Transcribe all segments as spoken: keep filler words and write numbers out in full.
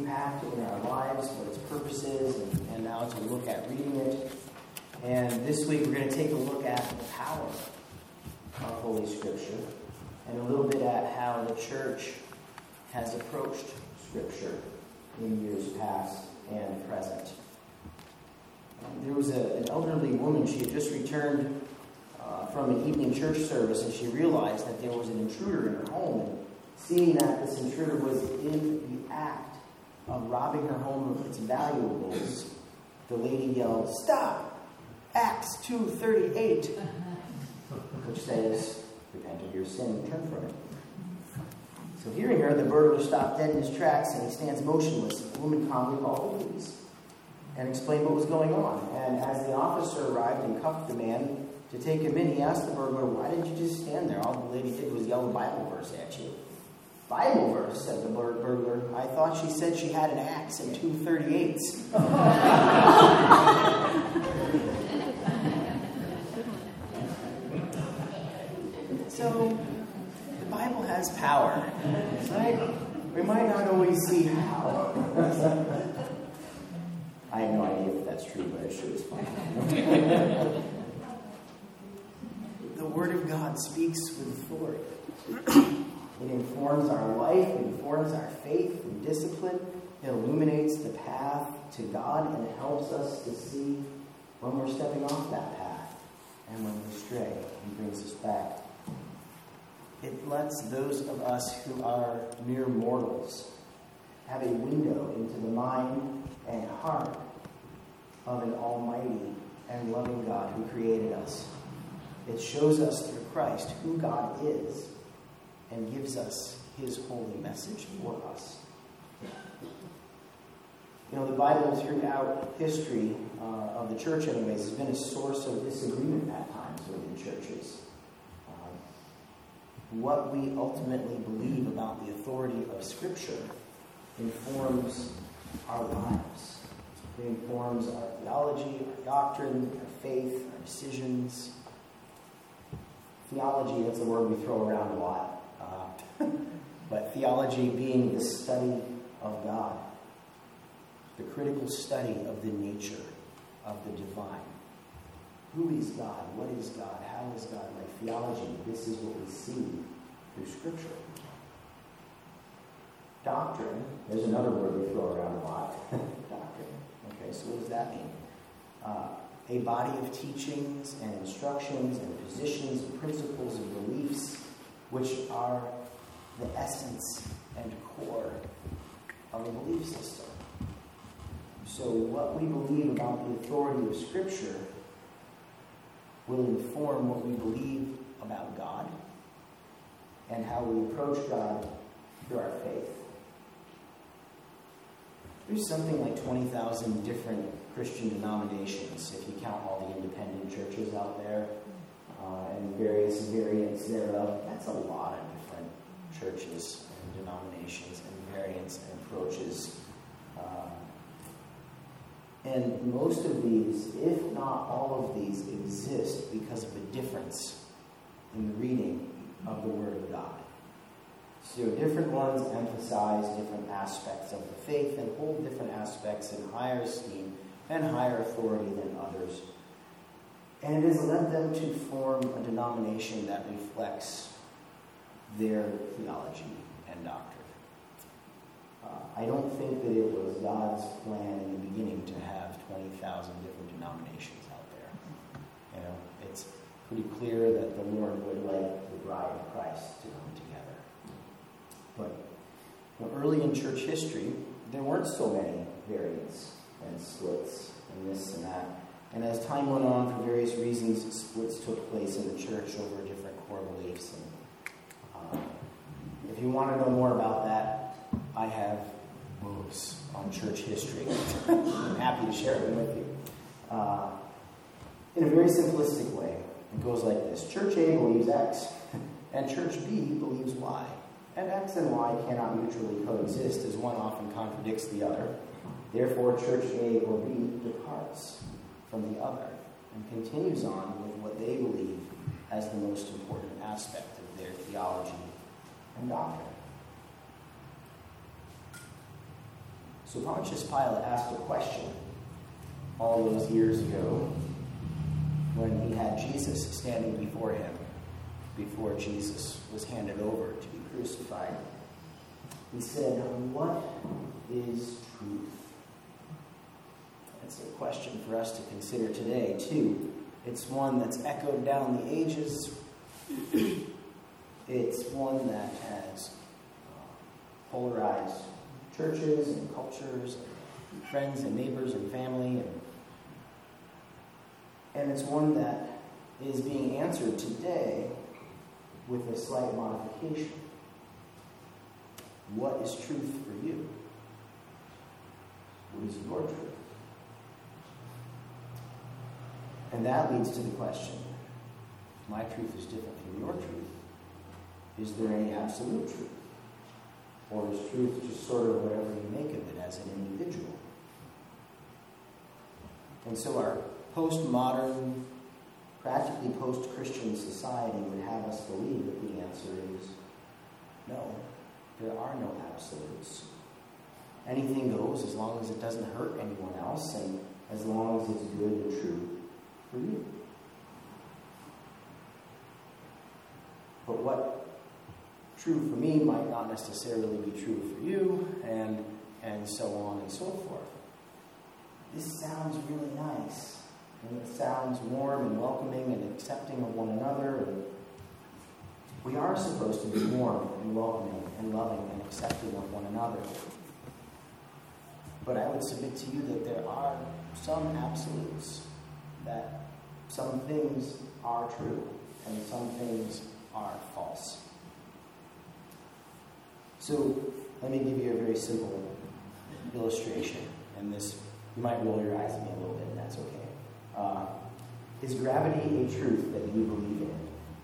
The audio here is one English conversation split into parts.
impact in our lives, what its purpose is, and, and now to look at reading it. And this week we're going to take a look at the power of Holy Scripture and a little bit at how the church has approached Scripture in years past and present. Um, there was a, an elderly woman. She had just returned uh, from an evening church service, and she realized that there was an intruder in her home. And seeing that this intruder was in the act of robbing her home of its valuables, the lady yelled, "Stop! Acts two thirty-eight," which says, "Repent of your sin and turn from it." So hearing her, the burglar stopped dead in his tracks, and he stands motionless. The woman calmly called the police and explained what was going on. And as the officer arrived and cuffed the man to take him in, he asked the burglar, "Why didn't you just stand there? All the lady did was yell a Bible verse at you." "Bible verse," said the burglar. "I thought she said she had an axe and two thirty-eights. So, the Bible has power, right? We might not always see how. I have no idea if that's true, but it sure is fun. The Word of God speaks with authority. It informs our life, it informs our faith and discipline. It illuminates the path to God, and it helps us to see when we're stepping off that path and when we stray, and brings us back. It lets those of us who are mere mortals have a window into the mind and heart of an almighty and loving God who created us. It shows us through Christ who God is and gives us his holy message for us. You know, the Bible throughout history uh, of the church anyways has been a source of disagreement at times within churches. What we ultimately believe about the authority of Scripture informs our lives. It informs our theology, our doctrine, our faith, our decisions. Theology, that's a word we throw around a lot. Uh, but theology being the study of God, the critical study of the nature of the divine. Who is God? What is God? How is God? Like theology, this is what we see through Scripture. Doctrine, there's another word we throw around a lot. Doctrine. Okay, so what does that mean? Uh, a body of teachings and instructions and positions and principles and beliefs which are the essence and core of a belief system. So what we believe about the authority of Scripture will inform what we believe about God and how we approach God through our faith. There's something like twenty thousand different Christian denominations, if you count all the independent churches out there, uh, and various variants thereof. That's a lot of different churches and denominations and variants and approaches. Uh, And most of these, if not all of these, exist because of a difference in the reading of the Word of God. So different ones emphasize different aspects of the faith and hold different aspects in higher esteem and higher authority than others. And it has led them to form a denomination that reflects their theology and doctrine. Uh, I don't think that it was God's plan in the beginning to have twenty thousand different denominations out there. You know, it's pretty clear that the Lord would like the bride of Christ to come together. But you know, early in church history, there weren't so many variants and splits and this and that. And as time went on, for various reasons, splits took place in the church over different core beliefs. And uh, if you want to know more about that, I have books on church history. I'm happy to share them with you. Uh, in a very simplistic way, it goes like this. Church A believes X, and Church B believes Y. And X and Y cannot mutually coexist, as one often contradicts the other. Therefore, Church A or B departs from the other and continues on with what they believe as the most important aspect of their theology and doctrine. So Pontius Pilate asked a question all those years ago when he had Jesus standing before him, before Jesus was handed over to be crucified. He said, "What is truth?" It's a question for us to consider today, too. It's one that's echoed down the ages. It's one that has polarized churches and cultures, and friends and neighbors and family. And, and it's one that is being answered today with a slight modification. What is truth for you? What is your truth? And that leads to the question, my truth is different from your truth. Is there any absolute truth? Or is truth just sort of whatever you make of it as an individual? And so our postmodern, practically post-Christian society would have us believe that the answer is no, there are no absolutes. Anything goes as long as it doesn't hurt anyone else and as long as it's good and true for you. But what true for me might not necessarily be true for you, and and so on and so forth. This sounds really nice, and it sounds warm and welcoming and accepting of one another. And we are supposed to be warm and welcoming and loving and accepting of one another. But I would submit to you that there are some absolutes, that some things are true and some things are false. So let me give you a very simple illustration, and this, you might roll your eyes at me a little bit, and that's okay. Uh, is gravity a truth that you believe in?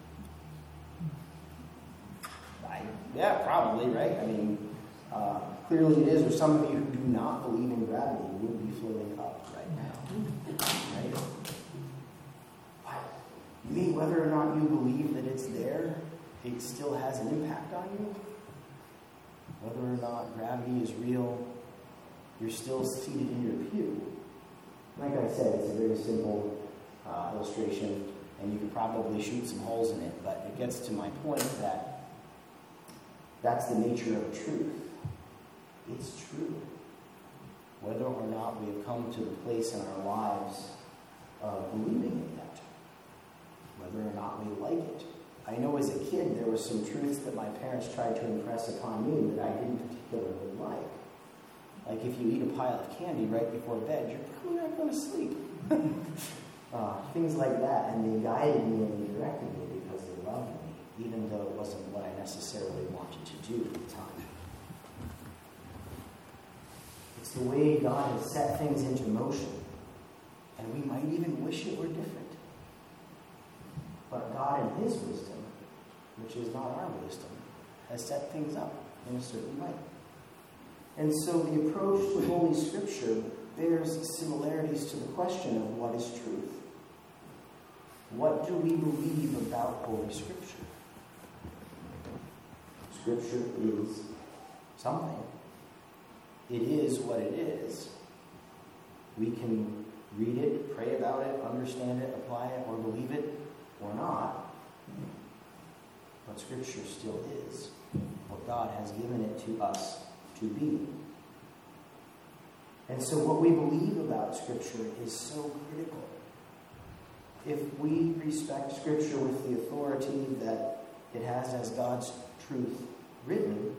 I, yeah, probably, right? I mean, uh, clearly it is, or some of you who do not believe in gravity would be floating up right now, right? But you mean whether or not you believe that it's there, it still has an impact on you? Whether or not gravity is real, you're still seated in your pew. Like I said, it's a very simple uh, illustration, and you could probably shoot some holes in it, but it gets to my point that that's the nature of truth. It's true. Whether or not we have come to the place in our lives of believing in it, whether or not we like it. I know as a kid there were some truths that my parents tried to impress upon me that I didn't particularly like. Like if you eat a pile of candy right before bed, you're probably not going to sleep. uh, things like that. And they guided me and they directed me because they loved me, even though it wasn't what I necessarily wanted to do at the time. It's the way God has set things into motion. And we might even wish it were different. But God in His wisdom, which is not our wisdom, has set things up in a certain way. And so the approach to Holy Scripture bears similarities to the question of what is truth. What do we believe about Holy Scripture? Scripture is something. It is what it is. We can read it, pray about it, understand it, apply it, or believe it, or not. But Scripture still is what God has given it to us to be. And so what we believe about Scripture is so critical. If we respect Scripture with the authority that it has as God's truth written,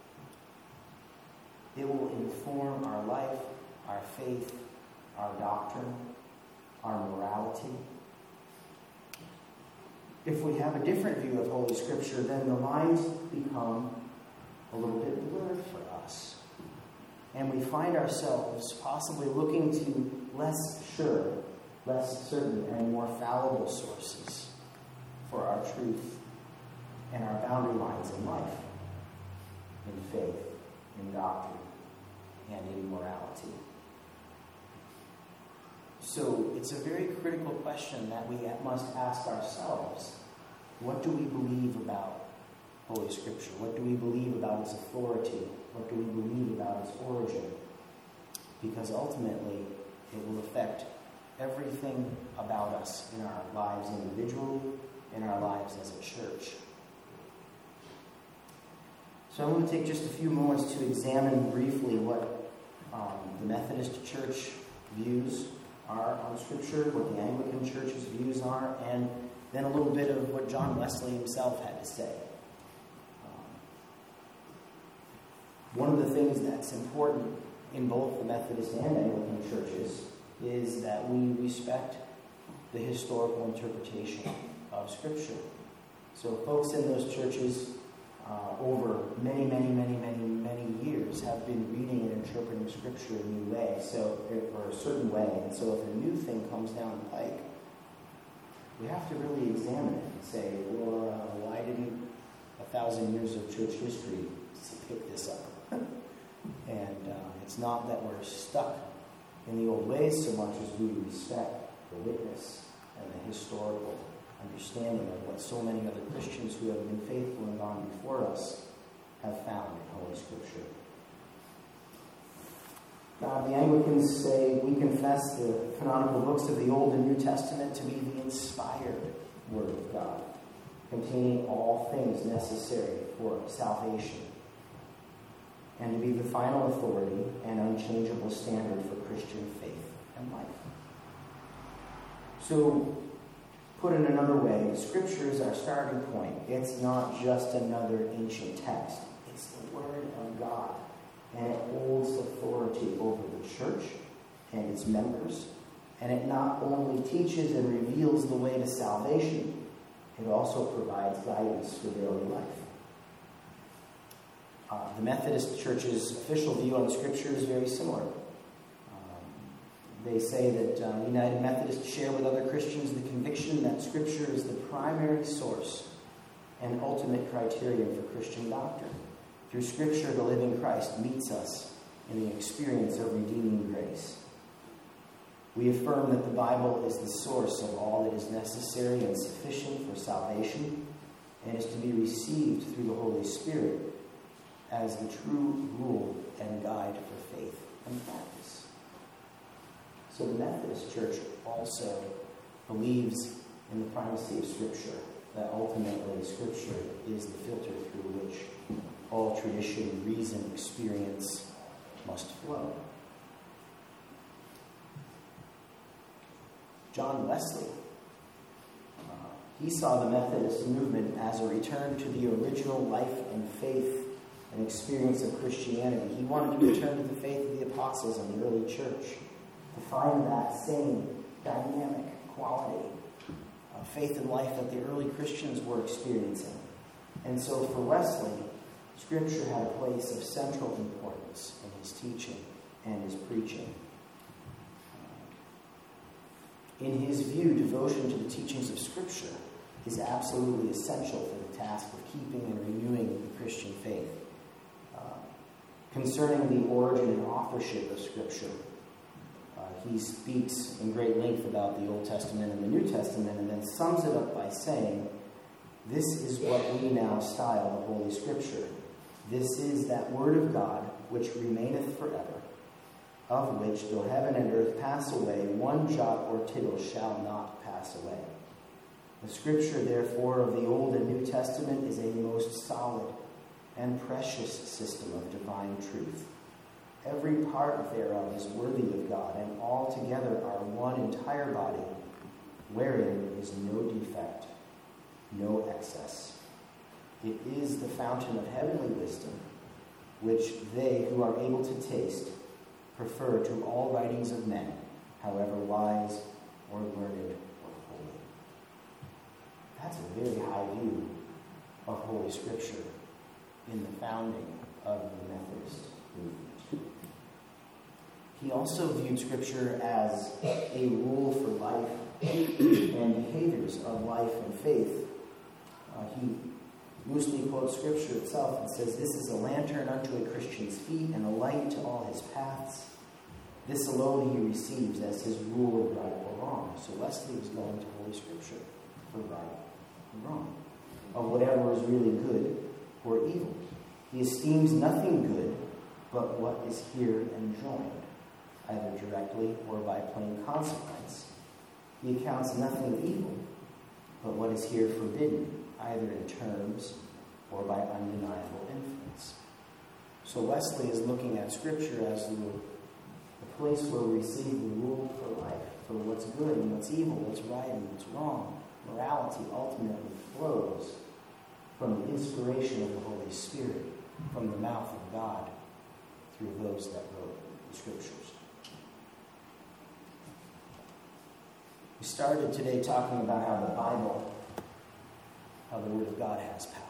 it will inform our life, our faith, our doctrine, our morality. If we have a different view of Holy Scripture, then the lines become a little bit blurred for us. And we find ourselves possibly looking to less sure, less certain, and more fallible sources for our truth and our boundary lines in life, in faith, in doctrine, and in morality. So it's a very critical question that we must ask ourselves. What do we believe about Holy Scripture? What do we believe about its authority? What do we believe about its origin? because ultimately it will affect everything about us in our lives individually, in our lives as a church. So I'm going to take just a few moments to examine briefly what um, the Methodist Church views are on Scripture, what the Anglican Church's views are, and then a little bit of what John Wesley himself had to say. Um, one of the things that's important in both the Methodist and Anglican churches is that we respect the historical interpretation of Scripture. So folks in those churches uh, over many, many, many, many, many years have been reading and interpreting Scripture a new way, so or a certain way. And so if a new thing comes down the pike, we have to really examine it and say, well, uh, why didn't a thousand years of church history pick this up? And uh, it's not that we're stuck in the old ways so much as we respect the witness and the historical understanding of what so many other Christians who have been faithful and gone before us have found in Holy Scripture. Uh, the Anglicans say we confess the canonical books of the Old and New Testament to be the inspired Word of God, containing all things necessary for salvation, and to be the final authority and unchangeable standard for Christian faith and life. So, put in another way, Scripture is our starting point. It's not just another ancient text. It's the Word of God. And it holds authority over the church and its members. And it not only teaches and reveals the way to salvation, it also provides guidance for daily life. Uh, the Methodist Church's official view on Scripture is very similar. Um, they say that uh, United Methodists share with other Christians the conviction that Scripture is the primary source and ultimate criterion for Christian doctrine. Through Scripture, the living Christ meets us in the experience of redeeming grace. We affirm that the Bible is the source of all that is necessary and sufficient for salvation and is to be received through the Holy Spirit as the true rule and guide for faith and practice. So the Methodist Church also believes in the primacy of Scripture, that ultimately Scripture is the filter through which all tradition, reason, experience must flow. John Wesley, uh, he saw the Methodist movement as a return to the original life and faith and experience of Christianity. He wanted to return to the faith of the apostles and the early church, to find that same dynamic quality of faith and life that the early Christians were experiencing. And so for Wesley, Scripture had a place of central importance in his teaching and his preaching. In his view, devotion to the teachings of Scripture is absolutely essential for the task of keeping and renewing the Christian faith. Uh, concerning the origin and authorship of Scripture, uh, he speaks in great length about the Old Testament and the New Testament, and then sums it up by saying, "This is what we now style the Holy Scripture. This is that Word of God which remaineth forever, of which, though heaven and earth pass away, one jot or tittle shall not pass away. The Scripture, therefore, of the Old and New Testament is a most solid and precious system of divine truth. Every part thereof is worthy of God, and all together are one entire body, wherein is no defect, no excess. It is the fountain of heavenly wisdom, which they who are able to taste prefer to all writings of men, however wise or learned or holy." That's a very high view of Holy Scripture in the founding of the Methodist movement. He also viewed Scripture as a rule for life and behaviors of life and faith. Uh, he loosely quotes Scripture itself and says, "This is a lantern unto a Christian's feet and a light to all his paths. This alone he receives as his rule of right or wrong." So Wesley was going to Holy Scripture for right and wrong, of whatever is really good or evil. He esteems nothing good but what is here enjoined. either directly or by plain consequence. He accounts nothing of evil, but what is here forbidden, either in terms or by undeniable influence. So Wesley is looking at Scripture as the, the place where we receive the rule for life, for what's good and what's evil, what's right and what's wrong. Morality ultimately flows from the inspiration of the Holy Spirit, from the mouth of God, through those that wrote the Scriptures. We started today talking about how the Bible, how the Word of God has power.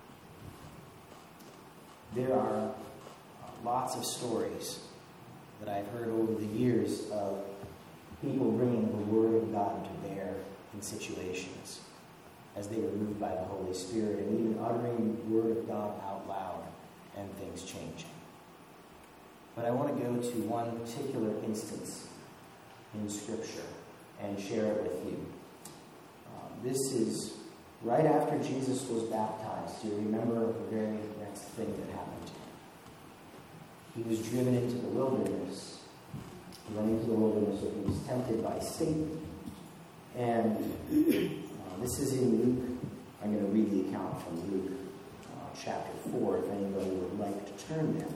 There are lots of stories that I've heard over the years of people bringing the Word of God to bear in situations as they were moved by the Holy Spirit, and even uttering the Word of God out loud and things changing. But I want to go to one particular instance in Scripture and share it with you. Uh, this is right after Jesus was baptized. Do you remember the very next thing that happened to him? He was driven into the wilderness. He went into the wilderness and he was tempted by Satan. And uh, this is in Luke. I'm going to read the account from Luke uh, chapter four, if anybody would like to turn there.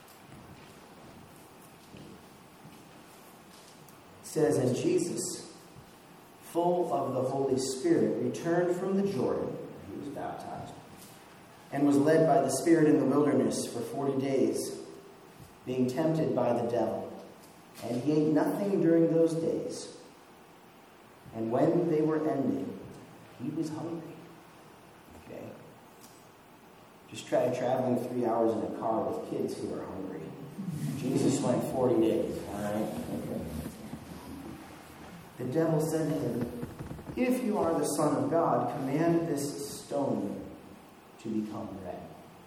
It says, "And Jesus, full of the Holy Spirit, returned from the Jordan," where he was baptized, "and was led by the Spirit in the wilderness for forty days, being tempted by the devil. And he ate nothing during those days. And when they were ended, he was hungry." Okay? Just try traveling three hours in a car with kids who are hungry. Jesus went forty days, all right? Okay. The devil said to him, "If you are the Son of God, command this stone to become bread."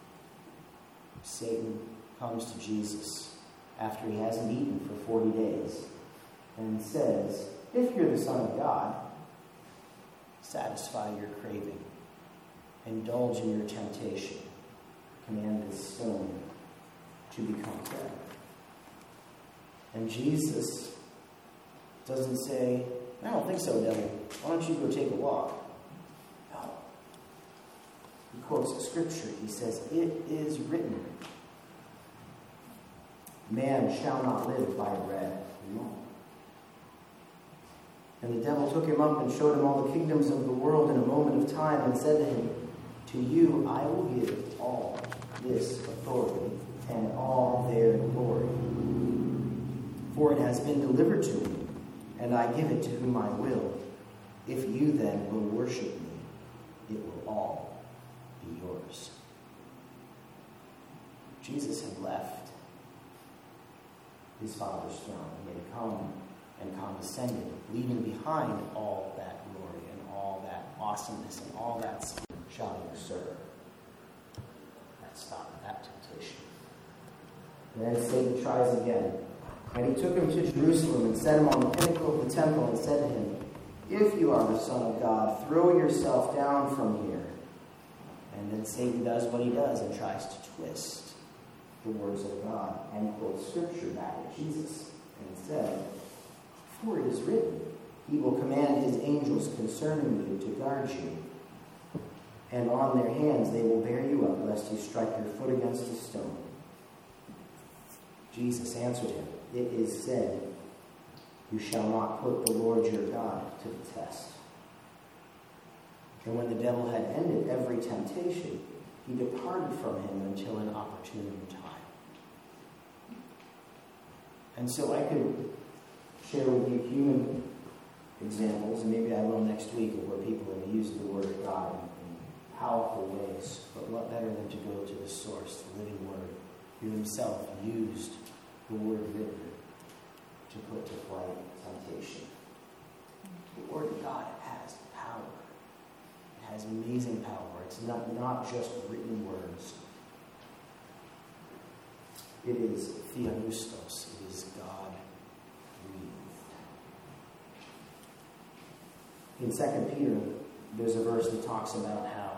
Satan comes to Jesus after he hasn't eaten for forty days and says, "If you're the Son of God, satisfy your craving. Indulge in your temptation. Command this stone to become bread." And Jesus doesn't say, "I don't think so, devil. Why don't you go take a walk?" No. He quotes the Scripture. He says, "It is written, man shall not live by bread alone." And the devil took him up and showed him all the kingdoms of the world in a moment of time and said to him, "To you I will give all this authority and all their glory. For it has been delivered to me, and I give it to whom I will. If you then will worship me, it will all be yours." Jesus had left his Father's throne. He had come and condescended, leaving behind all that glory and all that awesomeness and all that shouting, "Sir." That stopped that temptation. And then Satan tries again. "And he took him to Jerusalem and set him on the pinnacle of the temple and said to him, 'If you are the Son of God, throw yourself down from here.' And then Satan does what he does and tries to twist the words of God and quotes Scripture back at Jesus and said, "For it is written, he will command his angels concerning you to guard you, and on their hands they will bear you up, lest you strike your foot against a stone." Jesus answered him, "It is said, you shall not put the Lord your God to the test." And when the devil had ended every temptation, he departed from him until an opportune time. And so I could share with you human examples, and maybe I will next week, of where people have used the Word of God in powerful ways. But what better than to go to the source, the living Word, who himself used the Word written to put to flight temptation. The Word of God has power. It has amazing power. It's not, not just written words. It is theopneustos. It is God-breathed. In Second Peter, there's a verse that talks about how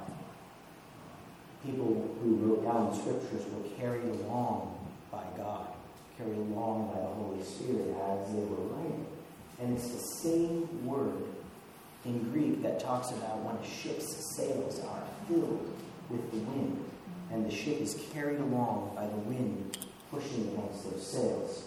people who wrote down the Scriptures were carried along by God, carried along by the Holy Spirit as they were writing. And it's the same word in Greek that talks about when a ship's sails are filled with the wind, and the ship is carried along by the wind pushing against those sails.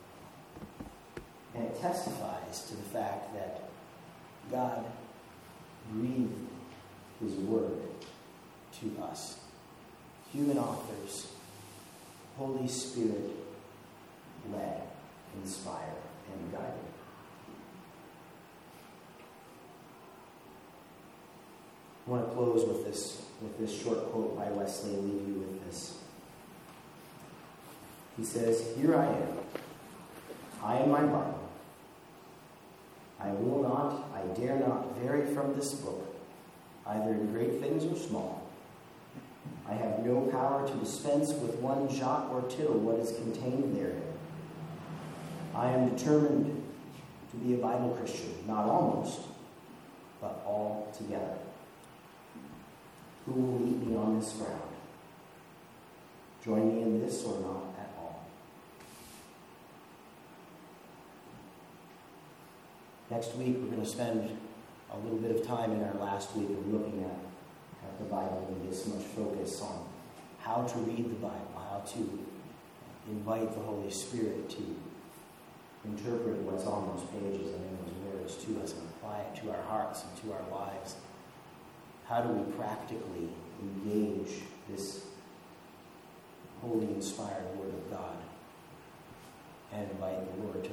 And it testifies to the fact that God breathed his word to us. Human authors, Holy Spirit led, inspired, and guided. I want to close with this, with this short quote by Wesley and leave you with this. He says, "Here I am. I am my Bible. I will not, I dare not vary from this book, either in great things or small. I have no power to dispense with one jot or tittle what is contained therein. I am determined to be a Bible Christian, not almost, but altogether. Who will meet me on this ground? Join me in this or not at all?" Next week, we're going to spend a little bit of time in our last week of looking at, at the Bible and get so much focus on how to read the Bible, how to invite the Holy Spirit to interpret what's on those pages and in those words to us and apply it to our hearts and to our lives. How do we practically engage this holy, inspired Word of God and invite the Lord